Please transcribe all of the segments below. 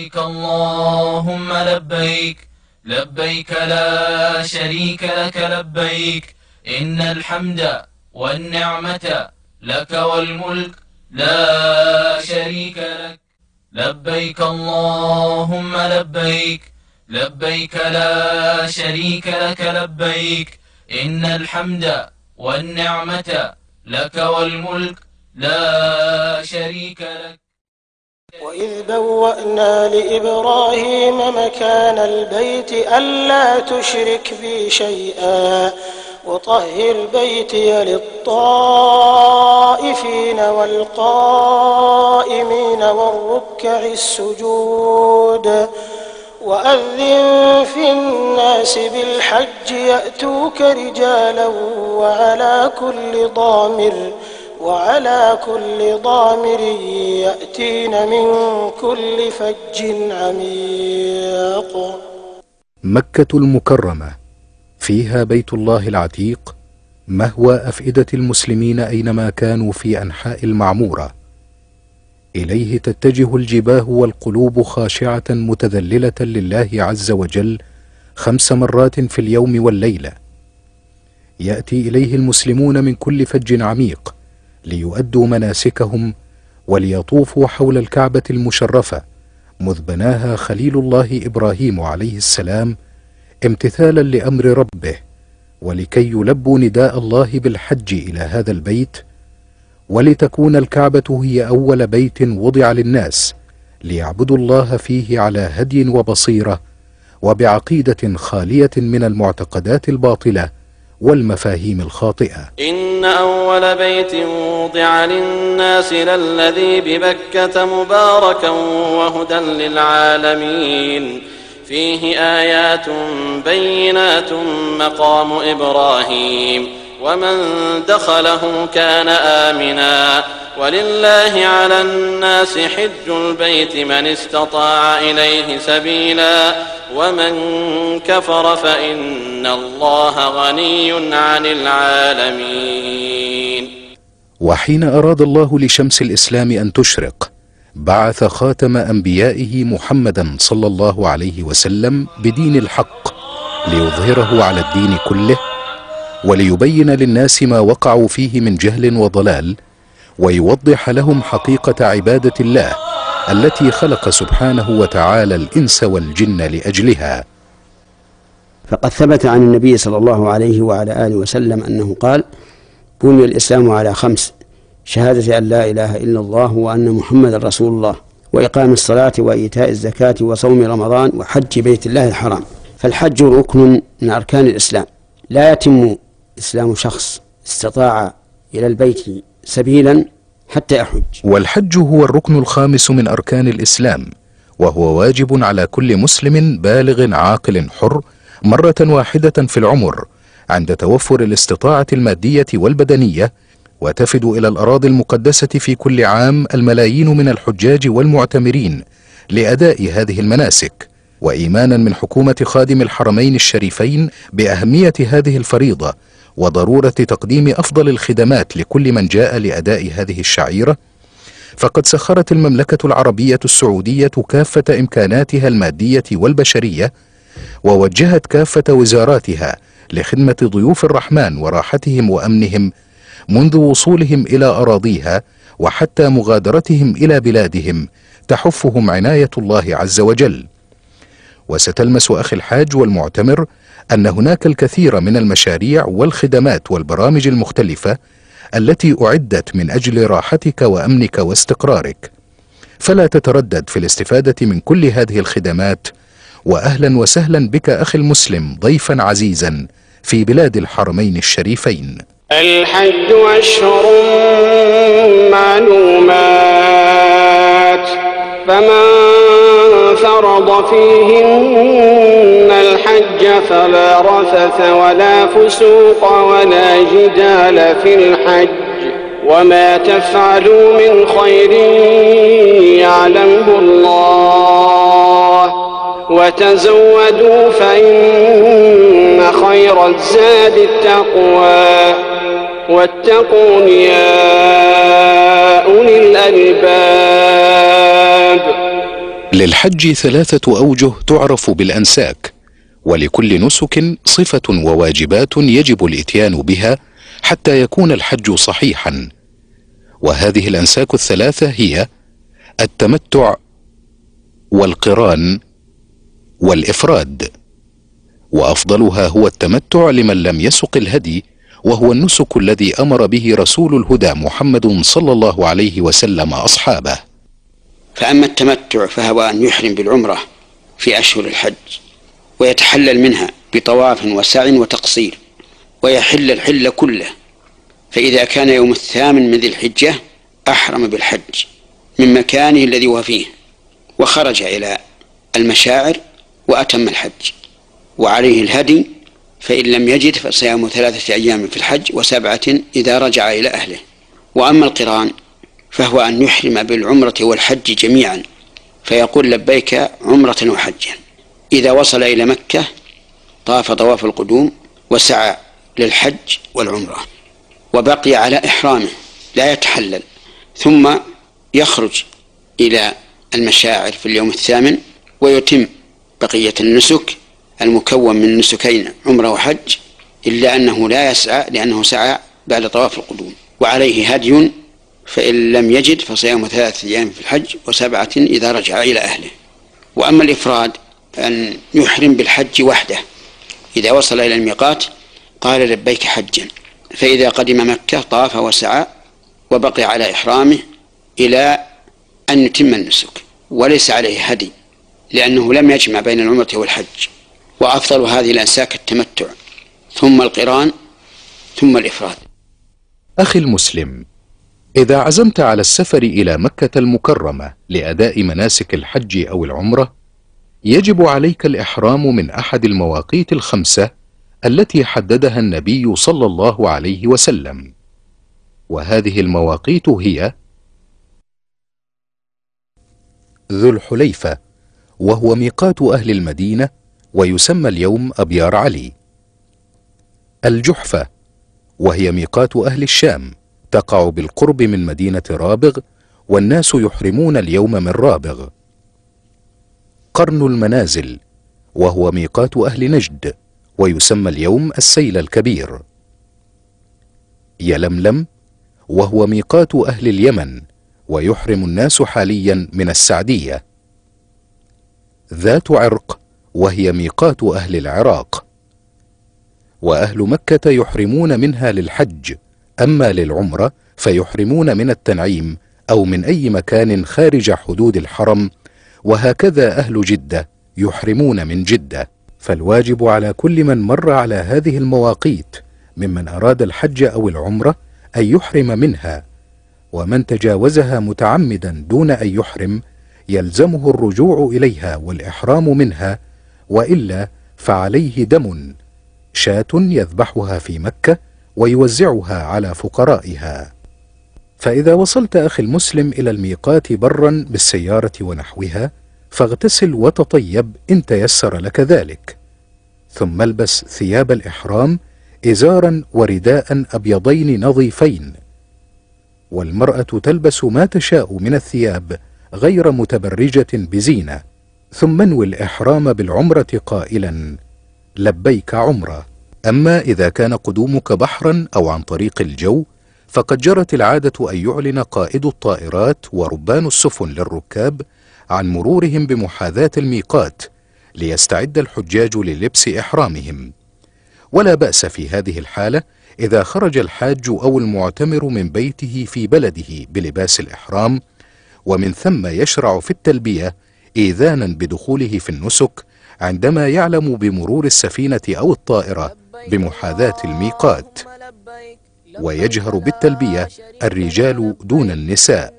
لبيك اللهم لبيك، لبيك لا شريك لك لبيك، إن الحمد والنعمة لك والملك لا شريك لك. لبيك اللهم لبيك، لبيك لا شريك لك لبيك، إن الحمد والنعمة لك والملك لا شريك لك. وإذ بوأنا لإبراهيم مكان البيت ألا تشرك بي شيئا وطهر بيتي للطائفين والقائمين والركع السجود وأذن في الناس بالحج يأتوك رجالا وعلى كل ضامر يأتين من كل فج عميق. مكة المكرمة فيها بيت الله العتيق، مهوى أفئدة المسلمين أينما كانوا في أنحاء المعمورة. إليه تتجه الجباه والقلوب خاشعة متذللة لله عز وجل 5 مرات في اليوم والليلة. يأتي إليه المسلمون من كل فج عميق ليؤدوا مناسكهم وليطوفوا حول الكعبة المشرفة مذ بناها خليل الله إبراهيم عليه السلام امتثالا لأمر ربه، ولكي يلبوا نداء الله بالحج إلى هذا البيت، ولتكون الكعبة هي أول بيت وضع للناس ليعبدوا الله فيه على هدي وبصيرة وبعقيدة خالية من المعتقدات الباطلة والمفاهيم الخاطئة. إن أول بيت وضع للناس للذي ببكة مباركا وهدى للعالمين، فيه آيات بينات مقام إبراهيم ومن دخله كان آمنا، ولله على الناس حج البيت من استطاع إليه سبيلا، ومن كفر فإن الله غني عن العالمين. وحين أراد الله لشمس الإسلام أن تشرق بعث خاتم أنبيائه محمدا صلى الله عليه وسلم بدين الحق ليظهره على الدين كله، وليبين للناس ما وقعوا فيه من جهل وضلال، ويوضح لهم حقيقة عبادة الله التي خلق سبحانه وتعالى الإنس والجن لأجلها. فقد ثبت عن النبي صلى الله عليه وعلى آله وسلم أنه قال: بني الإسلام على 5: شهادة أن لا إله إلا الله وأن محمد رسول الله، وإقام الصلاة وإيتاء الزكاة وصوم رمضان وحج بيت الله الحرام. فالحج ركن من أركان الإسلام، لا يتم إسلام شخص استطاع إلى البيت سبيلا حتى يحج. والحج هو الركن الخامس من أركان الإسلام، وهو واجب على كل مسلم بالغ عاقل حر مرة واحدة في العمر عند توفر الاستطاعة المادية والبدنية. وتفد إلى الأراضي المقدسة في كل عام الملايين من الحجاج والمعتمرين لأداء هذه المناسك. وإيمانا من حكومة خادم الحرمين الشريفين بأهمية هذه الفريضة وضرورة تقديم أفضل الخدمات لكل من جاء لأداء هذه الشعيرة، فقد سخرت المملكة العربية السعودية كافة إمكاناتها المادية والبشرية، ووجهت كافة وزاراتها لخدمة ضيوف الرحمن وراحتهم وأمنهم منذ وصولهم إلى أراضيها وحتى مغادرتهم إلى بلادهم، تحفهم عناية الله عز وجل. وستلمس أخي الحاج والمعتمر أن هناك الكثير من المشاريع والخدمات والبرامج المختلفة التي أعدت من أجل راحتك وأمنك واستقرارك، فلا تتردد في الاستفادة من كل هذه الخدمات. وأهلا وسهلا بك أخي المسلم ضيفا عزيزا في بلاد الحرمين الشريفين. الحج أشهر معلومات، فمن فرض فيهن الحج فلا رفث ولا فسوق ولا جدال في الحج، وما تفعلوا من خير يعلمه الله، وتزودوا فإن خير الزاد التقوى، واتقون يا أولي الألباب. للحج 3 أوجه تعرف بالأنساك، ولكل نسك صفة وواجبات يجب الإتيان بها حتى يكون الحج صحيحا، وهذه الأنساك 3 هي التمتع والقران والإفراد، وأفضلها هو التمتع لمن لم يسق الهدي، وهو النسك الذي أمر به رسول الهدى محمد صلى الله عليه وسلم أصحابه. فأما التمتع فهو أن يحرم بالعمرة في أشهر الحج ويتحلل منها بطواف وسعي وتقصير، ويحل الحل كله، فإذا كان يوم 8 من ذي الحجة أحرم بالحج من مكانه الذي هو فيه، وخرج إلى المشاعر وأتم الحج، وعليه الهدي، فإن لم يجد فصيام 3 أيام في الحج و7 إذا رجع إلى أهله. وأما القران فهو أن يحرم بالعمرة والحج جميعا، فيقول لبيك عمرة وحجا. إذا وصل إلى مكة طاف طواف القدوم وسعى للحج والعمرة، وبقي على إحرامه لا يتحلل، ثم يخرج إلى المشاعر في اليوم 8 ويتم بقية النسك المكون من نسكين عمرة وحج، إلا أنه لا يسعى لأنه سعى بعد طواف القدوم، وعليه هدي، فإن لم يجد فصيام 3 أيام في الحج و7 إذا رجع إلى أهله. وأما الإفراد أن يحرم بالحج وحده، إذا وصل إلى الميقات قال لبيك حجا، فإذا قدم مكة طاف وسعى وبقي على إحرامه إلى أن يتم النسك، وليس عليه هدي لأنه لم يجمع بين العمرة والحج. وأفضل هذه الأنساك التمتع، ثم القران، ثم الإفراد. أخي المسلم، إذا عزمت على السفر إلى مكة المكرمة لأداء مناسك الحج أو العمرة، يجب عليك الإحرام من أحد المواقيت ال5 التي حددها النبي صلى الله عليه وسلم، وهذه المواقيت هي: ذو الحليفة، وهو ميقات أهل المدينة ويسمى اليوم أبيار علي. الجحفة، وهي ميقات أهل الشام، تقع بالقرب من مدينة رابغ، والناس يحرمون اليوم من رابغ. قرن المنازل، وهو ميقات أهل نجد ويسمى اليوم السيل الكبير. يلملم، وهو ميقات أهل اليمن ويحرم الناس حاليا من السعدية. ذات عرق، وهي ميقات أهل العراق. وأهل مكة يحرمون منها للحج، أما للعمرة فيحرمون من التنعيم أو من أي مكان خارج حدود الحرم، وهكذا أهل جدة يحرمون من جدة. فالواجب على كل من مر على هذه المواقيت ممن أراد الحج أو العمرة أن يحرم منها، ومن تجاوزها متعمدا دون أن يحرم يلزمه الرجوع إليها والإحرام منها، وإلا فعليه دم، شاة يذبحها في مكة ويوزعها على فقرائها. فإذا وصلت أخي المسلم إلى الميقات برا بالسيارة ونحوها، فاغتسل وتطيب إن تيسر لك ذلك، ثم البس ثياب الإحرام، إزارا ورداء أبيضين نظيفين، والمرأة تلبس ما تشاء من الثياب غير متبرجة بزينة، ثم انوي الإحرام بالعمرة قائلا لبيك عمرة. أما إذا كان قدومك بحرا أو عن طريق الجو، فقد جرت العادة أن يعلن قائد الطائرات وربان السفن للركاب عن مرورهم بمحاذاة الميقات ليستعد الحجاج للبس إحرامهم، ولا بأس في هذه الحالة إذا خرج الحاج أو المعتمر من بيته في بلده بلباس الإحرام، ومن ثم يشرع في التلبية إيذانا بدخوله في النسك عندما يعلم بمرور السفينة أو الطائرة بمحاذاة الميقات، ويجهر بالتلبية الرجال دون النساء.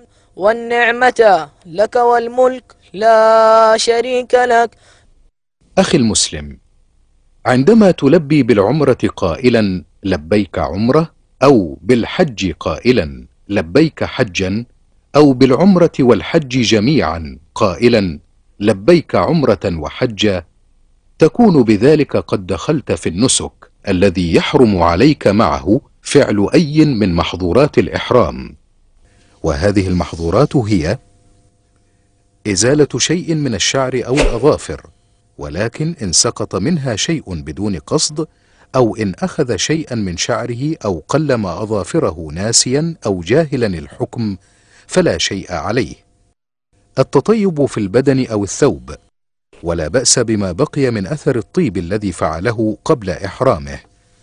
والنعمة لك والملك لا شريك لك. أخي المسلم، عندما تلبي بالعمرة قائلا لبيك عمرة، أو بالحج قائلا لبيك حجا، أو بالعمرة والحج جميعا قائلا لبيك عمرة وحجا، تكون بذلك قد دخلت في النسك الذي يحرم عليك معه فعل أي من محظورات الإحرام، وهذه المحظورات هي: إزالة شيء من الشعر أو الأظافر، ولكن إن سقط منها شيء بدون قصد، أو إن أخذ شيئا من شعره أو قلم أظافره ناسيا أو جاهلا الحكم فلا شيء عليه. التطيب في البدن أو الثوب، ولا بأس بما بقي من أثر الطيب الذي فعله قبل إحرامه.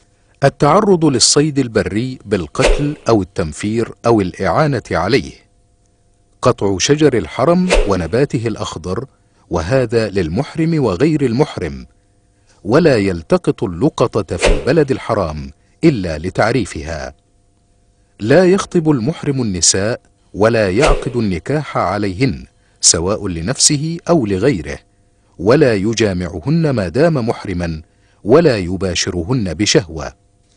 التعرض للصيد البري بالقتل أو التنفير أو الإعانة عليه. قطع شجر الحرم ونباته الأخضر، وهذا للمحرم وغير المحرم، ولا يلتقط اللقطة في البلد الحرام إلا لتعريفها. لا يخطب المحرم النساء ولا يعقد النكاح عليهن سواء لنفسه أو لغيره، ولا يجامعهن ما دام محرما، ولا يباشرهن بشهوة.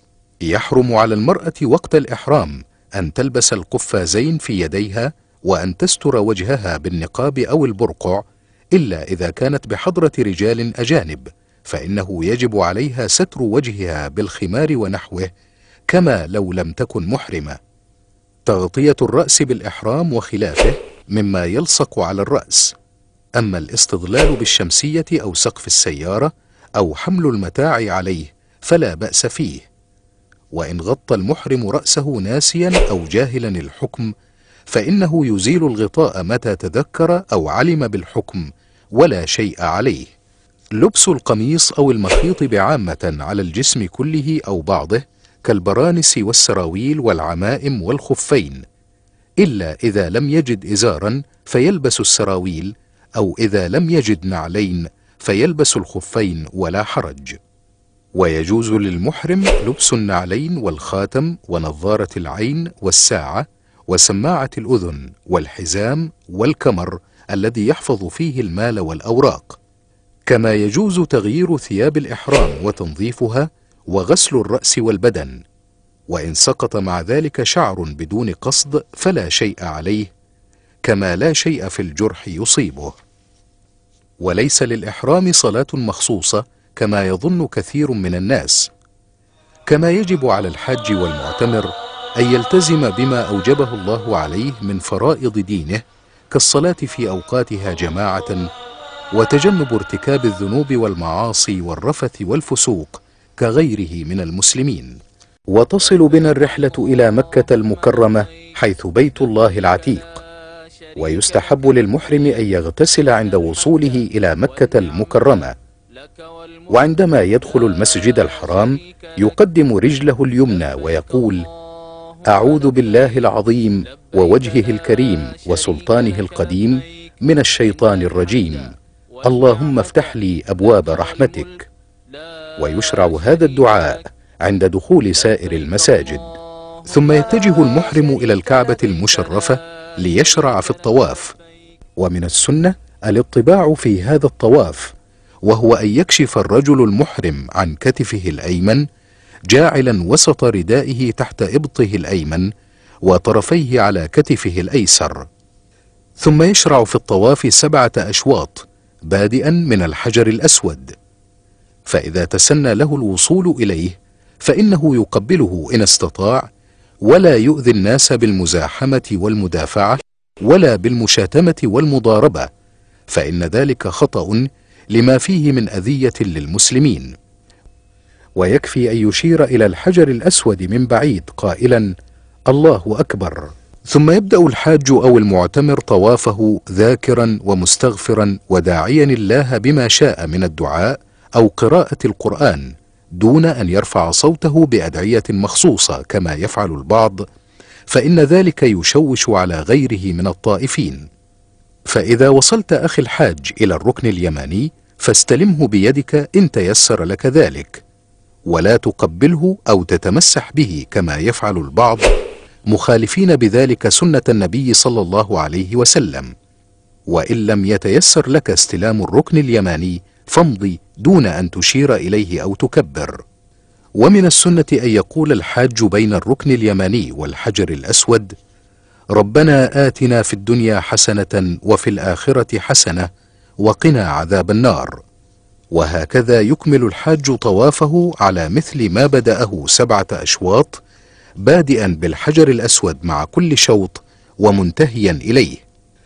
يحرم على المرأة وقت الإحرام أن تلبس القفازين في يديها، وأن تستر وجهها بالنقاب أو البرقع، إلا إذا كانت بحضرة رجال أجانب، فإنه يجب عليها ستر وجهها بالخمار ونحوه كما لو لم تكن محرمة. تغطية الرأس بالإحرام وخلافه مما يلصق على الرأس. أما الاستظلال بالشمسية أو سقف السيارة أو حمل المتاع عليه فلا بأس فيه. وإن غطى المحرم رأسه ناسيا أو جاهلا الحكم فإنه يزيل الغطاء متى تذكر أو علم بالحكم، ولا شيء عليه. لبس القميص أو المخيط بعامة على الجسم كله أو بعضه كالبرانس والسراويل والعمائم والخفين، إلا إذا لم يجد إزارا فيلبس السراويل، أو إذا لم يجد نعلين فيلبس الخفين ولا حرج. ويجوز للمحرم لبس النعلين والخاتم ونظارة العين والساعة وسماعة الأذن والحزام والكمر الذي يحفظ فيه المال والأوراق. كما يجوز تغيير ثياب الإحرام وتنظيفها وغسل الرأس والبدن، وإن سقط مع ذلك شعر بدون قصد فلا شيء عليه، كما لا شيء في الجرح يصيبه. وليس للإحرام صلاة مخصوصة كما يظن كثير من الناس. كما يجب على الحاج والمعتمر أن يلتزم بما أوجبه الله عليه من فرائض دينه كالصلاة في أوقاتها جماعة، وتجنب ارتكاب الذنوب والمعاصي والرفث والفسوق كغيره من المسلمين. وتصل بنا الرحلة إلى مكة المكرمة حيث بيت الله العتيق، ويستحب للمحرم أن يغتسل عند وصوله إلى مكة المكرمة، وعندما يدخل المسجد الحرام يقدم رجله اليمنى ويقول: أعوذ بالله العظيم ووجهه الكريم وسلطانه القديم من الشيطان الرجيم، اللهم افتح لي أبواب رحمتك. ويشرع هذا الدعاء عند دخول سائر المساجد. ثم يتجه المحرم إلى الكعبة المشرفة ليشرع في الطواف. ومن السنة الاطباع في هذا الطواف، وهو أن يكشف الرجل المحرم عن كتفه الأيمن جاعلا وسط ردائه تحت إبطه الأيمن وطرفيه على كتفه الأيسر. ثم يشرع في الطواف 7 أشواط بادئا من الحجر الأسود، فإذا تسنى له الوصول إليه فإنه يقبله إن استطاع، ولا يؤذي الناس بالمزاحمة والمدافعة ولا بالمشاتمة والمضاربة، فإن ذلك خطأ لما فيه من أذية للمسلمين. ويكفي أن يشير إلى الحجر الأسود من بعيد قائلا: الله أكبر. ثم يبدأ الحاج أو المعتمر طوافه ذاكرا ومستغفرا وداعيا الله بما شاء من الدعاء أو قراءة القرآن، دون أن يرفع صوته بأدعية مخصوصة كما يفعل البعض، فإن ذلك يشوش على غيره من الطائفين. فإذا وصلت أخي الحاج إلى الركن اليماني فاستلمه بيدك إن تيسر لك ذلك، ولا تقبله أو تتمسح به كما يفعل البعض، مخالفين بذلك سنة النبي صلى الله عليه وسلم. وإن لم يتيسر لك استلام الركن اليماني فامضي دون أن تشير إليه أو تكبر. ومن السنة أن يقول الحاج بين الركن اليماني والحجر الأسود: ربنا آتنا في الدنيا حسنة وفي الآخرة حسنة وقنا عذاب النار. وهكذا يكمل الحاج طوافه على مثل ما بدأه 7 أشواط، بادئا بالحجر الأسود مع كل شوط ومنتهيا إليه.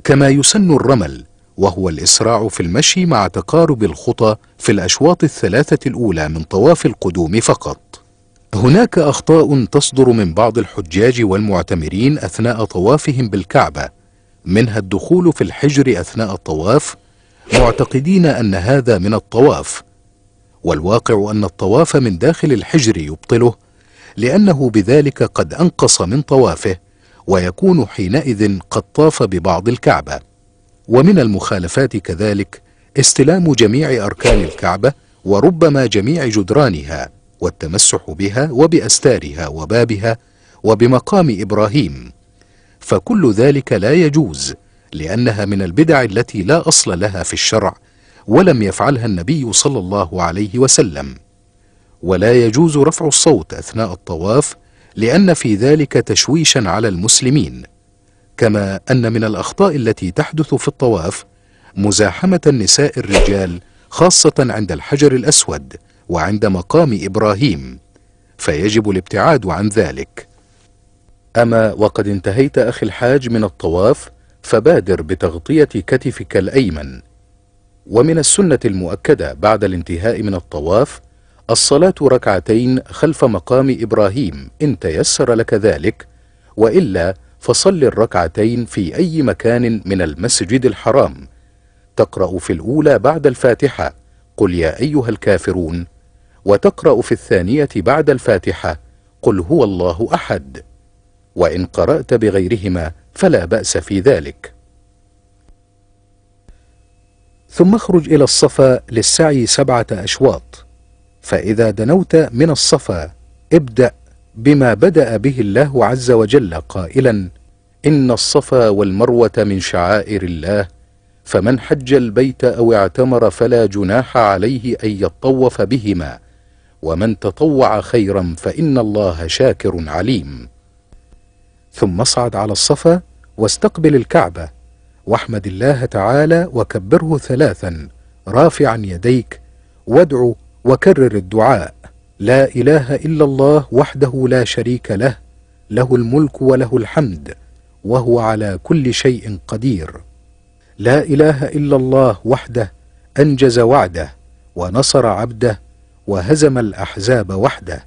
كما يسن الرمل، وهو الإسراع في المشي مع تقارب الخطى في الأشواط الثلاثة الأولى من طواف القدوم فقط. هناك أخطاء تصدر من بعض الحجاج والمعتمرين أثناء طوافهم بالكعبة، منها الدخول في الحجر أثناء الطواف معتقدين أن هذا من الطواف، والواقع أن الطواف من داخل الحجر يبطله، لأنه بذلك قد أنقص من طوافه، ويكون حينئذ قد طاف ببعض الكعبة. ومن المخالفات كذلك استلام جميع أركان الكعبة وربما جميع جدرانها، والتمسح بها وبأستارها وبابها وبمقام إبراهيم، فكل ذلك لا يجوز، لأنها من البدع التي لا أصل لها في الشرع، ولم يفعلها النبي صلى الله عليه وسلم. ولا يجوز رفع الصوت أثناء الطواف، لأن في ذلك تشويشا على المسلمين. كما أن من الأخطاء التي تحدث في الطواف مزاحمة النساء الرجال، خاصة عند الحجر الأسود وعند مقام إبراهيم، فيجب الابتعاد عن ذلك. أما وقد انتهيت أخي الحاج من الطواف، فبادر بتغطية كتفك الأيمن. ومن السنة المؤكدة بعد الانتهاء من الطواف الصلاة ركعتين خلف مقام إبراهيم إن تيسر لك ذلك، وإلا فصل الركعتين في أي مكان من المسجد الحرام، تقرأ في الأولى بعد الفاتحة قل يا أيها الكافرون، وتقرأ في الثانية بعد الفاتحة قل هو الله أحد، وإن قرأت بغيرهما فلا بأس في ذلك. ثم اخرج إلى الصفا للسعي 7 أشواط، فإذا دنوت من الصفا ابدأ بما بدأ به الله عز وجل قائلا إن الصفا والمروة من شعائر الله، فمن حج البيت أو اعتمر فلا جناح عليه أن يطوف بهما، ومن تطوع خيرا فإن الله شاكر عليم. ثم اصعد على الصفا واستقبل الكعبة، واحمد الله تعالى وكبره 3 رافعا يديك، وادعو وكرر الدعاء لا إله إلا الله وحده لا شريك له، له الملك وله الحمد وهو على كل شيء قدير، لا إله إلا الله وحده أنجز وعده ونصر عبده وهزم الأحزاب وحده.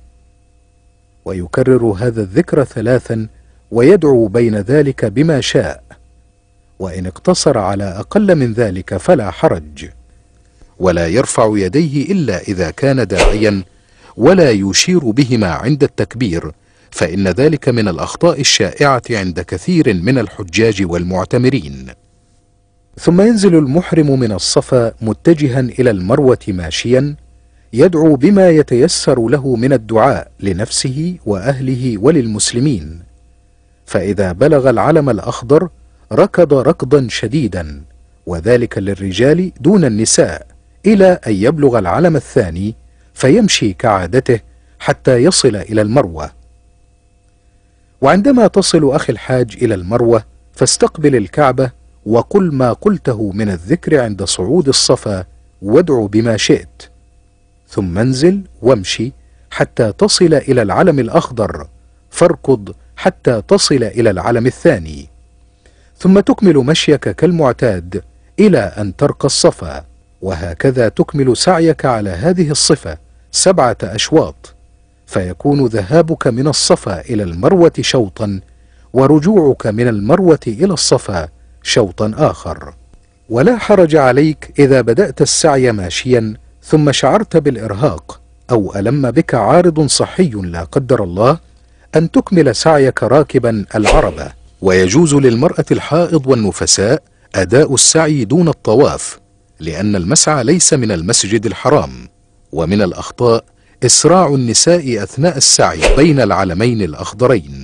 ويكرر هذا الذكر 3 ويدعو بين ذلك بما شاء، وإن اقتصر على أقل من ذلك فلا حرج. ولا يرفع يديه إلا إذا كان داعيا، ولا يشير بهما عند التكبير، فإن ذلك من الأخطاء الشائعة عند كثير من الحجاج والمعتمرين. ثم ينزل المحرم من الصفا متجها إلى المروة ماشيا، يدعو بما يتيسر له من الدعاء لنفسه وأهله وللمسلمين. فإذا بلغ العلم الأخضر ركض ركضا شديدا، وذلك للرجال دون النساء، إلى أن يبلغ العلم الثاني فيمشي كعادته حتى يصل إلى المروة. وعندما تصل أخي الحاج إلى المروة فاستقبل الكعبة وقل ما قلته من الذكر عند صعود الصفا، وادعو بما شئت، ثم انزل وامشي حتى تصل إلى العلم الأخضر، فاركض حتى تصل إلى العلم الثاني، ثم تكمل مشيك كالمعتاد إلى أن ترقى الصفا، وهكذا تكمل سعيك على هذه الصفة 7 أشواط، فيكون ذهابك من الصفا إلى المروة شوطا، ورجوعك من المروة إلى الصفا شوطا آخر. ولا حرج عليك إذا بدأت السعي ماشيا ثم شعرت بالإرهاق أو ألم بك عارض صحي لا قدر الله، أن تكمل سعيك راكبا العربة. ويجوز للمرأة الحائض والنفساء أداء السعي دون الطواف، لأن المسعى ليس من المسجد الحرام. ومن الأخطاء إسراع النساء أثناء السعي بين العلمين الأخضرين.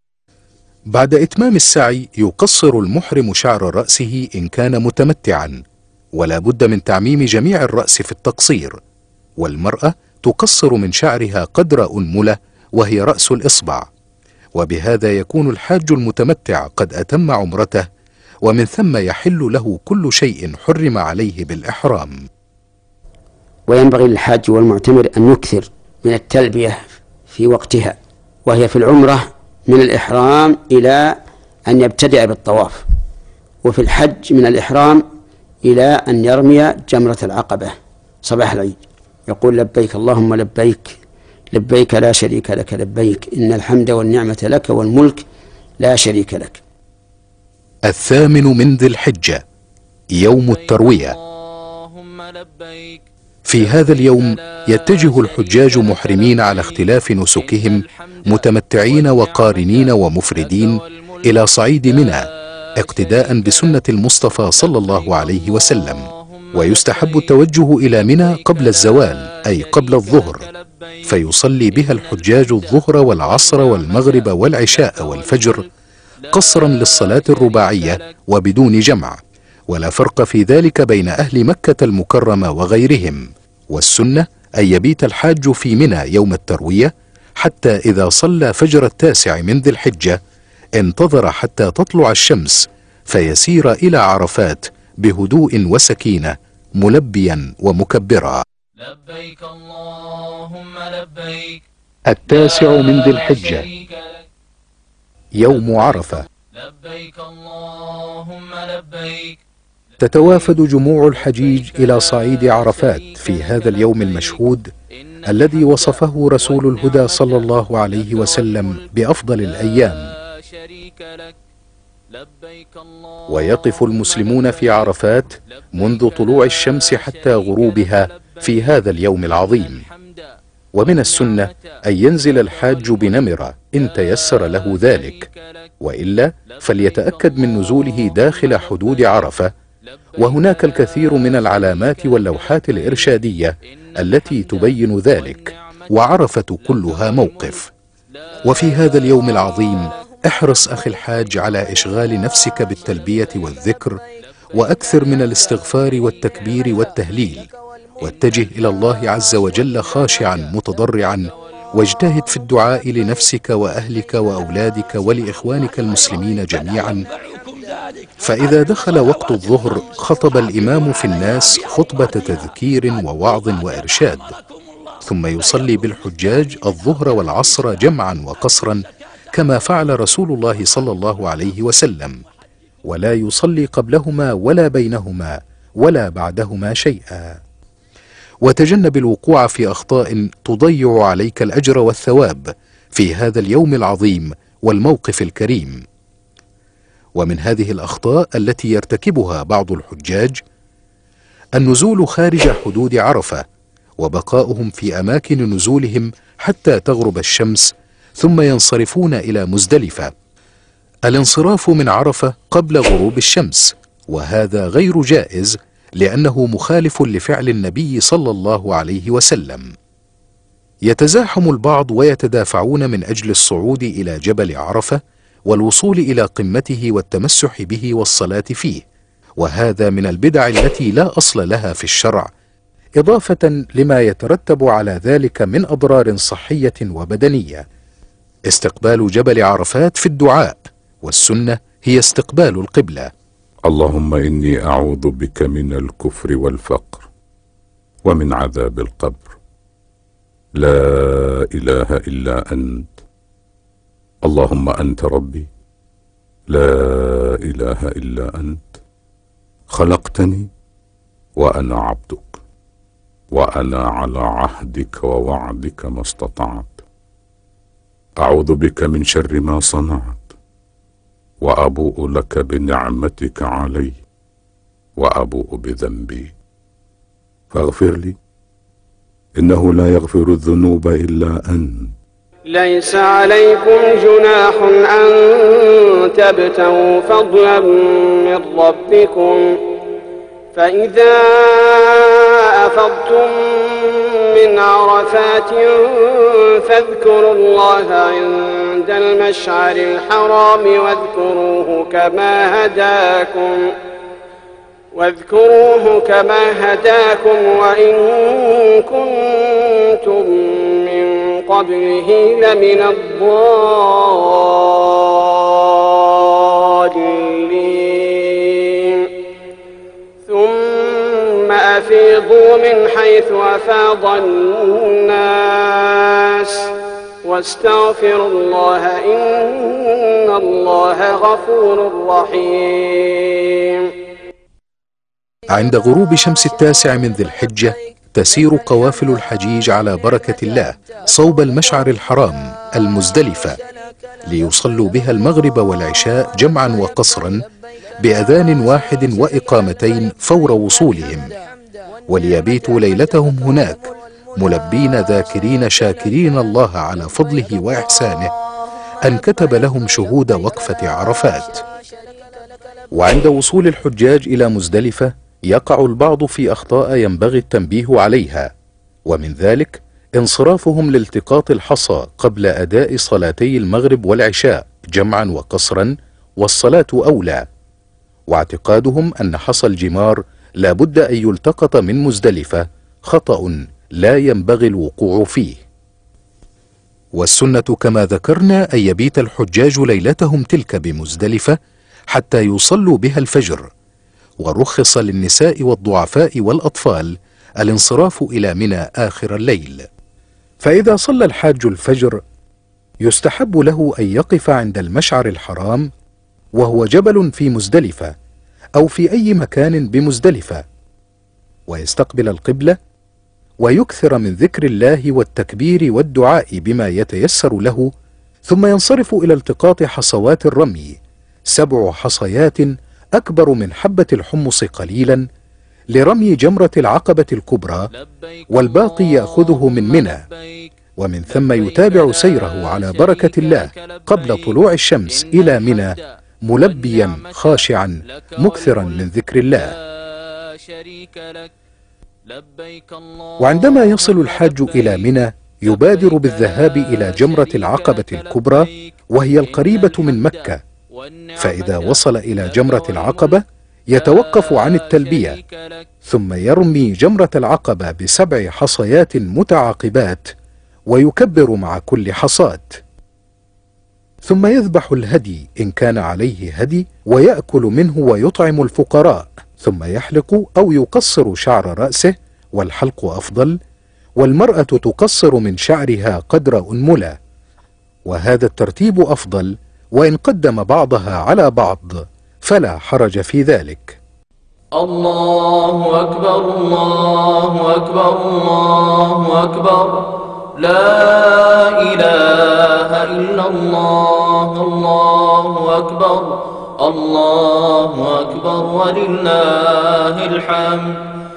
بعد إتمام السعي يقصر المحرم شعر رأسه إن كان متمتعا، ولا بد من تعميم جميع الرأس في التقصير، والمرأة تقصر من شعرها قدر أنملة وهي رأس الإصبع، وبهذا يكون الحاج المتمتع قد أتم عمرته، ومن ثم يحل له كل شيء حرم عليه بالإحرام. وينبغي للحاج والمعتمر أن يكثر من التلبية في وقتها، وهي في العمرة من الإحرام إلى أن يبتدئ بالطواف، وفي الحج من الإحرام إلى أن يرمي جمرة العقبة صباح العيد يقول لبيك اللهم لبيك لبيك لا شريك لك لبيك إن الحمد والنعمة لك والملك لا شريك لك. 8 من ذي الحجة يوم التروية. في هذا اليوم يتجه الحجاج محرمين على اختلاف نسكهم متمتعين وقارنين ومفردين إلى صعيد منى اقتداء بسنة المصطفى صلى الله عليه وسلم. ويستحب التوجه إلى منى قبل الزوال أي قبل الظهر، فيصلي بها الحجاج الظهر والعصر والمغرب والعشاء والفجر قصرا للصلاة الرباعية وبدون جمع، ولا فرق في ذلك بين أهل مكة المكرمة وغيرهم. والسنة أن يبيت الحاج في منى يوم التروية حتى إذا صلى فجر 9 من ذي الحجة انتظر حتى تطلع الشمس فيسير إلى عرفات بهدوء وسكينة ملبيا ومكبرا. لبيك اللهم لبيك. 9 من ذي الحجة يوم عرفة. لبيك اللهم لبيك. تتوافد جموع الحجيج إلى صعيد عرفات في هذا اليوم المشهود الذي وصفه رسول الهدى صلى الله عليه وسلم بأفضل الأيام. ويقف المسلمون في عرفات منذ طلوع الشمس حتى غروبها في هذا اليوم العظيم. ومن السنة أن ينزل الحاج بنمرة إن تيسر له ذلك، وإلا فليتأكد من نزوله داخل حدود عرفة، وهناك الكثير من العلامات واللوحات الإرشادية التي تبين ذلك، وعرفة كلها موقف. وفي هذا اليوم العظيم احرص أخي الحاج على إشغال نفسك بالتلبية والذكر، وأكثر من الاستغفار والتكبير والتهليل، واتجه إلى الله عز وجل خاشعا متضرعا، واجتهد في الدعاء لنفسك وأهلك وأولادك ولإخوانك المسلمين جميعا. فإذا دخل وقت الظهر خطب الإمام في الناس خطبة تذكير ووعظ وإرشاد، ثم يصلي بالحجاج الظهر والعصر جمعا وقصرا كما فعل رسول الله صلى الله عليه وسلم، ولا يصلي قبلهما ولا بينهما ولا بعدهما شيئا. وتجنب الوقوع في أخطاء تضيع عليك الأجر والثواب في هذا اليوم العظيم والموقف الكريم. ومن هذه الأخطاء التي يرتكبها بعض الحجاج النزول خارج حدود عرفة، وبقاؤهم في أماكن نزولهم حتى تغرب الشمس ثم ينصرفون إلى مزدلفة. الانصراف من عرفة قبل غروب الشمس، وهذا غير جائز لأنه مخالف لفعل النبي صلى الله عليه وسلم. يتزاحم البعض ويتدافعون من أجل الصعود إلى جبل عرفة والوصول إلى قمته والتمسح به والصلاة فيه، وهذا من البدع التي لا أصل لها في الشرع، إضافة لما يترتب على ذلك من أضرار صحية وبدنية. استقبال جبل عرفات في الدعاء، والسنة هي استقبال القبلة. اللهم إني أعوذ بك من الكفر والفقر ومن عذاب القبر، لا إله إلا أنت، اللهم أنت ربي، لا إله إلا أنت، خلقتني وأنا عبدك، وأنا على عهدك ووعدك ما استطعت، أعوذ بك من شر ما صنعت، وأبوء لك بنعمتك علي وأبوء بذنبي فاغفر لي، إنه لا يغفر الذنوب إلا أنت. ليس عليكم جناح أن تبتغوا فضلا من ربكم، فإذا أفضتم من عرفات فاذكروا الله عند المشعر الحرام واذكروه كما هداكم وإن كنتم من قبله لمن الضالين. ثم أفيضوا من حيث أفاض الناس واستغفروا الله إن الله غفور رحيم. عند غروب شمس 9 من ذي الحجة تسير قوافل الحجيج على بركة الله صوب المشعر الحرام المزدلفة ليصلوا بها المغرب والعشاء جمعا وقصرا بأذان واحد وإقامتين فور وصولهم، وليبيتوا ليلتهم هناك ملبين ذاكرين شاكرين الله على فضله وإحسانه أن كتب لهم شهود وقفة عرفات. وعند وصول الحجاج إلى مزدلفة يقع البعض في أخطاء ينبغي التنبيه عليها، ومن ذلك انصرافهم لالتقاط الحصى قبل أداء صلاتي المغرب والعشاء جمعا وقصرا، والصلاة أولى، واعتقادهم أن حصى الجمار لا بد أن يلتقط من مزدلفة خطأ لا ينبغي الوقوع فيه. والسنة كما ذكرنا أن يبيت الحجاج ليلتهم تلك بمزدلفة حتى يصلوا بها الفجر، ورخص للنساء والضعفاء والأطفال الانصراف إلى منى آخر الليل. فإذا صلى الحاج الفجر يستحب له أن يقف عند المشعر الحرام وهو جبل في مزدلفة أو في أي مكان بمزدلفة، ويستقبل القبلة ويكثر من ذكر الله والتكبير والدعاء بما يتيسر له، ثم ينصرف إلى التقاط حصوات الرمي 7 حصيات أكبر من حبة الحمص قليلا لرمي جمرة العقبة الكبرى، والباقي يأخذه من منى، ومن ثم يتابع سيره على بركة الله قبل طلوع الشمس إلى منى ملبيا خاشعا مكثرا من ذكر الله. وعندما يصل الحاج إلى منى يبادر بالذهاب إلى جمرة العقبة الكبرى وهي القريبة من مكة، فإذا وصل إلى جمرة العقبة يتوقف عن التلبية، ثم يرمي جمرة العقبة ب7 حصيات متعاقبات ويكبر مع كل حصاة، ثم يذبح الهدي إن كان عليه هدي ويأكل منه ويطعم الفقراء، ثم يحلق أو يقصر شعر رأسه، والحلق أفضل، والمرأة تقصر من شعرها قدر أنملة، وهذا الترتيب أفضل، وإن قدم بعضها على بعض فلا حرج في ذلك. الله أكبر الله أكبر الله أكبر، لا إله إلا الله، الله أكبر الله أكبر ولله الحمد،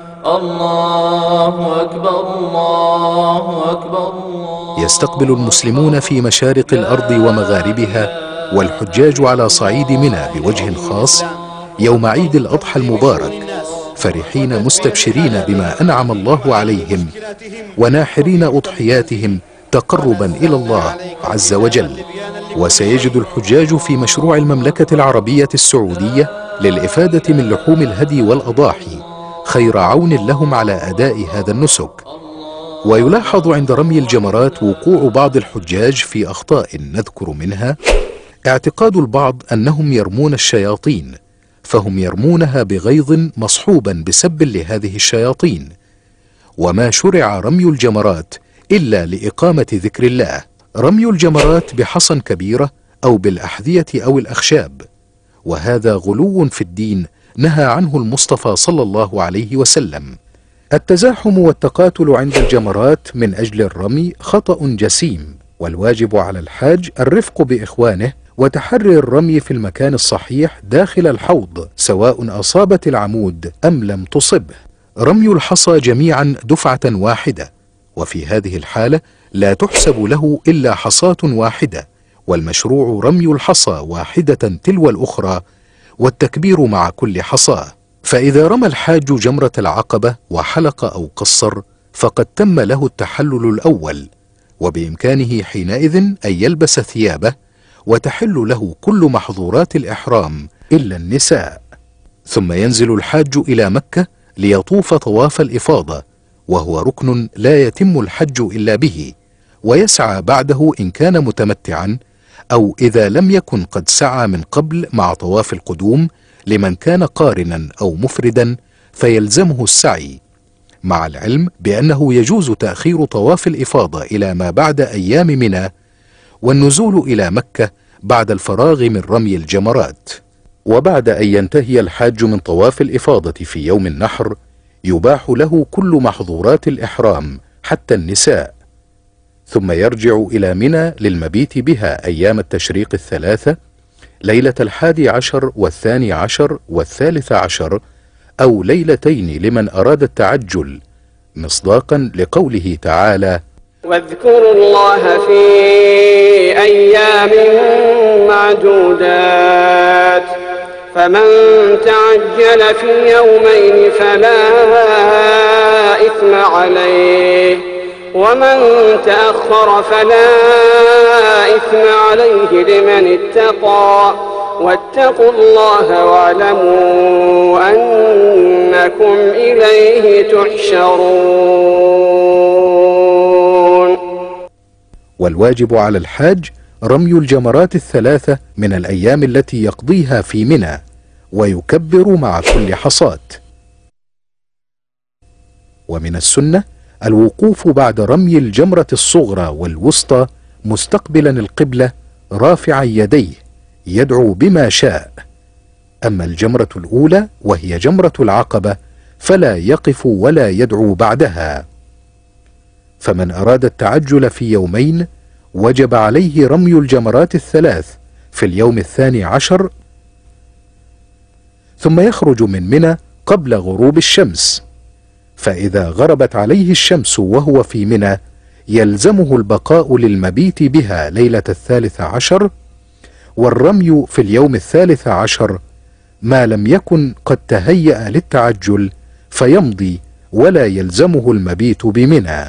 الله أكبر الله أكبر. يستقبل المسلمون في مشارق الأرض ومغاربها والحجاج على صعيد منى بوجه خاص يوم عيد الأضحى المبارك، فرحين مستبشرين بما أنعم الله عليهم، وناحرين أضحياتهم تقربا إلى الله عز وجل. وسيجد الحجاج في مشروع المملكة العربية السعودية للإفادة من لحوم الهدي والأضاحي خير عون لهم على أداء هذا النسك. ويلاحظ عند رمي الجمرات وقوع بعض الحجاج في أخطاء نذكر منها: اعتقاد البعض أنهم يرمون الشياطين، فهم يرمونها بغيظ مصحوبا بسب لهذه الشياطين، وما شرع رمي الجمرات إلا لإقامة ذكر الله. رمي الجمرات بحصى كبيرة أو بالأحذية أو الأخشاب، وهذا غلو في الدين نهى عنه المصطفى صلى الله عليه وسلم. التزاحم والتقاتل عند الجمرات من أجل الرمي خطأ جسيم، والواجب على الحاج الرفق بإخوانه وتحري الرمي في المكان الصحيح داخل الحوض سواء أصابت العمود أم لم تصبه. رمي الحصى جميعا دفعة واحدة، وفي هذه الحالة لا تحسب له إلا حصاة واحدة، والمشروع رمي الحصى واحدة تلو الأخرى والتكبير مع كل حصاة. فإذا رمى الحاج جمرة العقبة وحلق أو قصر فقد تم له التحلل الأول، وبإمكانه حينئذ أن يلبس ثيابه وتحل له كل محظورات الإحرام إلا النساء. ثم ينزل الحاج إلى مكة ليطوف طواف الإفاضة، وهو ركن لا يتم الحج إلا به، ويسعى بعده إن كان متمتعا، أو إذا لم يكن قد سعى من قبل مع طواف القدوم لمن كان قارنا أو مفردا فيلزمه السعي، مع العلم بأنه يجوز تأخير طواف الإفاضة إلى ما بعد أيام منى والنزول إلى مكة بعد الفراغ من رمي الجمرات. وبعد أن ينتهي الحاج من طواف الإفاضة في يوم النحر يباح له كل محظورات الإحرام حتى النساء، ثم يرجع إلى منى للمبيت بها أيام التشريق الثلاثة، ليلة 11 و12 و13، أو ليلتين لمن أراد التعجل، مصداقا لقوله تعالى: واذكروا الله في أيام معدودات، فمن تعجل في يومين فلا إثم عليه، ومن تأخر فلا إثم عليه لمن اتقى، واتقوا الله واعلموا أنكم إليه تحشرون. والواجب على الحاج رمي الجمرات الثلاثة من الأيام التي يقضيها في منى، ويكبر مع كل حصاة. ومن السنة الوقوف بعد رمي الجمرة الصغرى والوسطى مستقبلا القبلة رافعا يديه يدعو بما شاء. أما الجمرة الأولى وهي جمرة العقبة فلا يقف ولا يدعو بعدها. فمن أراد التعجل في يومين وجب عليه رمي الجمرات الثلاث في اليوم 12، ثم يخرج من منى قبل غروب الشمس، فإذا غربت عليه الشمس وهو في منى يلزمه البقاء للمبيت بها ليلة 13، والرمي في اليوم 13 ما لم يكن قد تهيأ للتعجل فيمضي ولا يلزمه المبيت بمنى.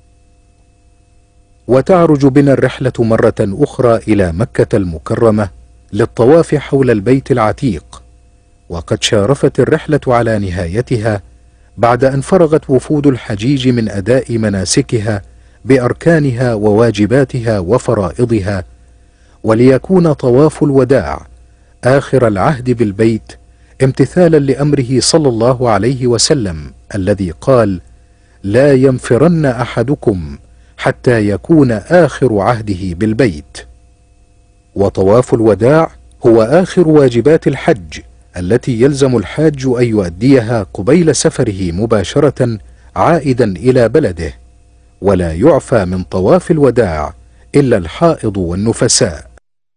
وتعرج بنا الرحلة مرة أخرى إلى مكة المكرمة للطواف حول البيت العتيق، وقد شارفت الرحلة على نهايتها بعد أن فرغت وفود الحجيج من أداء مناسكها بأركانها وواجباتها وفرائضها، وليكون طواف الوداع آخر العهد بالبيت امتثالا لأمره صلى الله عليه وسلم الذي قال: لا ينفرن أحدكم حتى يكون آخر عهده بالبيت. وطواف الوداع هو آخر واجبات الحج التي يلزم الحاج أن يؤديها قبيل سفره مباشرة عائدا إلى بلده، ولا يعفى من طواف الوداع إلا الحائض والنفساء.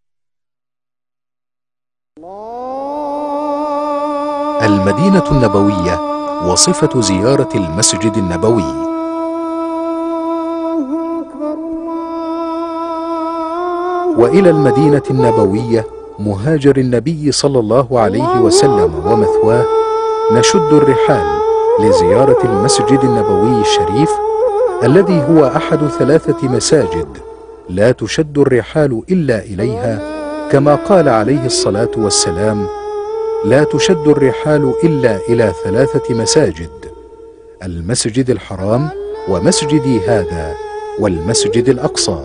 المدينة النبوية وصفة زيارة المسجد النبوي. وإلى المدينة النبوية مهاجر النبي صلى الله عليه وسلم ومثواه نشد الرحال لزيارة المسجد النبوي الشريف الذي هو أحد 3 مساجد لا تشد الرحال إلا إليها، كما قال عليه الصلاة والسلام: لا تشد الرحال إلا إلى 3 مساجد: المسجد الحرام، ومسجدي هذا، والمسجد الأقصى.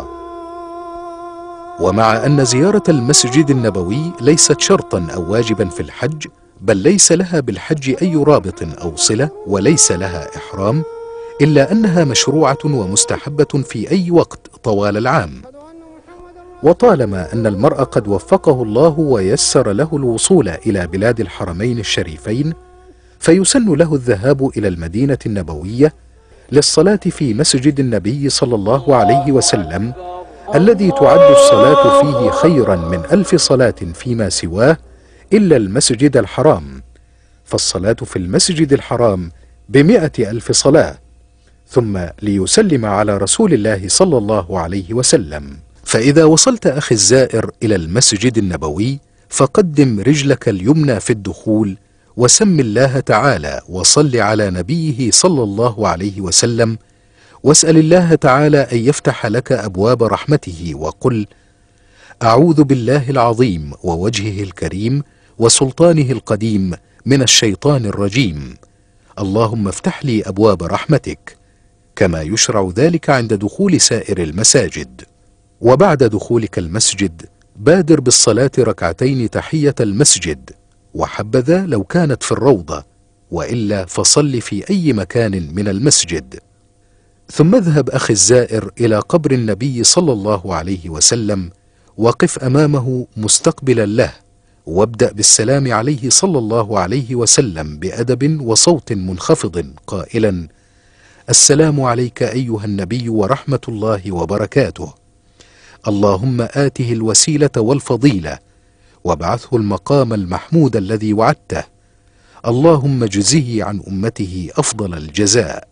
ومع أن زيارة المسجد النبوي ليست شرطا أو واجبا في الحج، بل ليس لها بالحج أي رابط أو صلة وليس لها إحرام، إلا أنها مشروعة ومستحبة في أي وقت طوال العام. وطالما أن المرء قد وفقه الله ويسر له الوصول إلى بلاد الحرمين الشريفين، فيسن له الذهاب إلى المدينة النبوية للصلاة في مسجد النبي صلى الله عليه وسلم الذي تعد الصلاة فيه خيرا من 1000 صلاة فيما سواه إلا المسجد الحرام، فالصلاة في المسجد الحرام ب100,000 صلاة، ثم ليسلم على رسول الله صلى الله عليه وسلم. فإذا وصلت أخي الزائر إلى المسجد النبوي فقدم رجلك اليمنى في الدخول وسم الله تعالى وصل على نبيه صلى الله عليه وسلم، واسأل الله تعالى أن يفتح لك أبواب رحمته، وقل: أعوذ بالله العظيم ووجهه الكريم وسلطانه القديم من الشيطان الرجيم، اللهم افتح لي أبواب رحمتك، كما يشرع ذلك عند دخول سائر المساجد. وبعد دخولك المسجد بادر بالصلاة 2 تحية المسجد، وحبذا لو كانت في الروضة، وإلا فصل في أي مكان من المسجد. ثم اذهب أخي الزائر إلى قبر النبي صلى الله عليه وسلم، وقف أمامه مستقبلا له، وابدأ بالسلام عليه صلى الله عليه وسلم بأدب وصوت منخفض قائلا: السلام عليك أيها النبي ورحمة الله وبركاته، اللهم آته الوسيلة والفضيلة وابعثه المقام المحمود الذي وعدته، اللهم اجزه عن أمته أفضل الجزاء.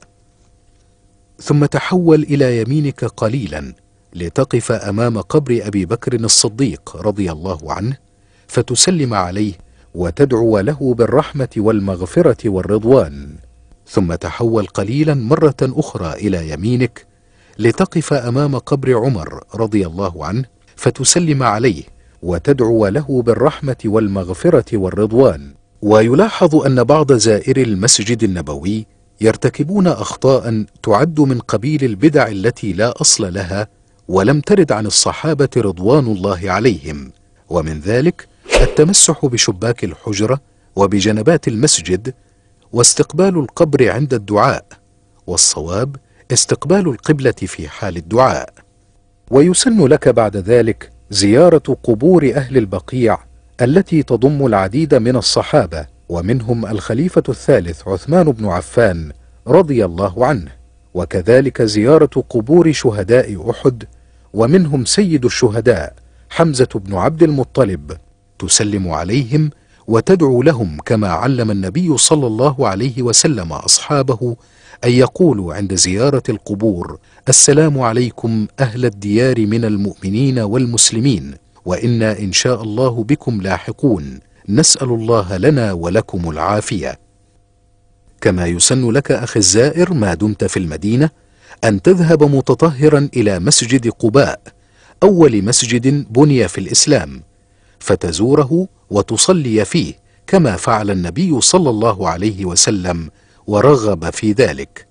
ثم تحول إلى يمينك قليلا لتقف أمام قبر أبي بكر الصديق رضي الله عنه، فتسلم عليه وتدعو له بالرحمة والمغفرة والرضوان. ثم تحول قليلا مرة أخرى إلى يمينك لتقف أمام قبر عمر رضي الله عنه، فتسلم عليه وتدعو له بالرحمة والمغفرة والرضوان. ويلاحظ أن بعض زائري المسجد النبوي يرتكبون أخطاء تعد من قبيل البدع التي لا أصل لها ولم ترد عن الصحابة رضوان الله عليهم، ومن ذلك التمسح بشباك الحجرة وبجنبات المسجد، واستقبال القبر عند الدعاء، والصواب استقبال القبلة في حال الدعاء. ويسن لك بعد ذلك زيارة قبور أهل البقيع التي تضم العديد من الصحابة، ومنهم الخليفة الثالث عثمان بن عفان رضي الله عنه، وكذلك زيارة قبور شهداء أحد، ومنهم سيد الشهداء حمزة بن عبد المطلب، تسلم عليهم وتدعو لهم كما علم النبي صلى الله عليه وسلم أصحابه أن يقولوا عند زيارة القبور: السلام عليكم أهل الديار من المؤمنين والمسلمين، وإنا إن شاء الله بكم لاحقون، نسأل الله لنا ولكم العافية. كما يسن لك أخي الزائر ما دمت في المدينة أن تذهب متطهرا إلى مسجد قباء، أول مسجد بني في الإسلام، فتزوره وتصلي فيه كما فعل النبي صلى الله عليه وسلم ورغب في ذلك.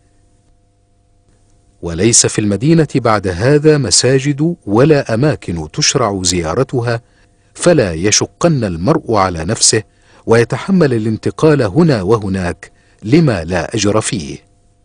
وليس في المدينة بعد هذا مساجد ولا أماكن تشرع زيارتها، فلا يشقن المرء على نفسه ويتحمل الانتقال هنا وهناك لما لا أجر فيه.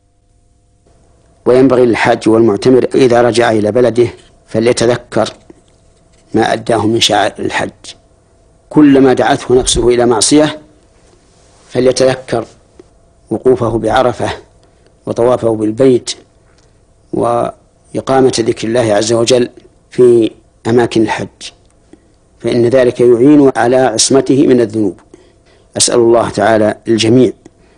وينبغي للحاج والمعتمر إذا رجع إلى بلده فليتذكر ما أداه من شعائر الحج، كلما دعته نفسه إلى معصية فليتذكر وقوفه بعرفة وطوافه بالبيت وإقامة ذكر الله عز وجل في أماكن الحج، فإن ذلك يعين على عصمته من الذنوب. أسأل الله تعالى الجميع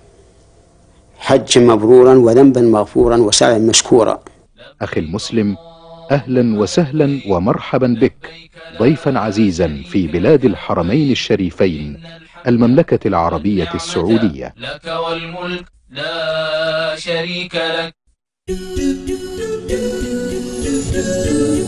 حجا مبرورا وذنبا مغفورا وسعيا مشكورا. أخي المسلم، أهلا وسهلا ومرحبا بك ضيفا عزيزا في بلاد الحرمين الشريفين، المملكة العربية السعودية. لك والملك لا شريك لك.